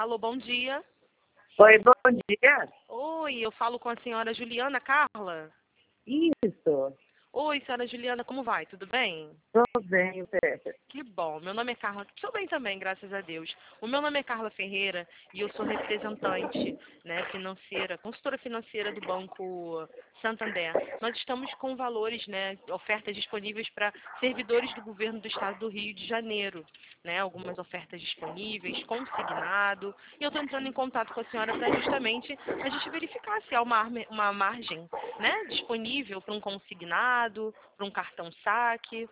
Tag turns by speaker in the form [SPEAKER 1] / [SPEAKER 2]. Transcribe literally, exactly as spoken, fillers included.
[SPEAKER 1] Alô, bom dia.
[SPEAKER 2] Oi, bom dia.
[SPEAKER 1] Oi, eu falo com a senhora Juliana Carla.
[SPEAKER 2] Isso,
[SPEAKER 1] Oi, senhora Juliana, como vai? Tudo bem?
[SPEAKER 2] tudo bem, Pepe.
[SPEAKER 1] Que bom. Meu nome é Carla. Estou bem também, graças a Deus. O meu nome é Carla Ferreira e eu sou representante, né, financeira, consultora financeira do Banco Santander. Nós estamos com valores, né, ofertas disponíveis para servidores do governo do estado do Rio de Janeiro, né, algumas ofertas disponíveis, consignado. E eu estou entrando em contato com a senhora para justamente a gente verificar se há uma, arme- uma margem, né, disponível para um consignado, para um cartão saque.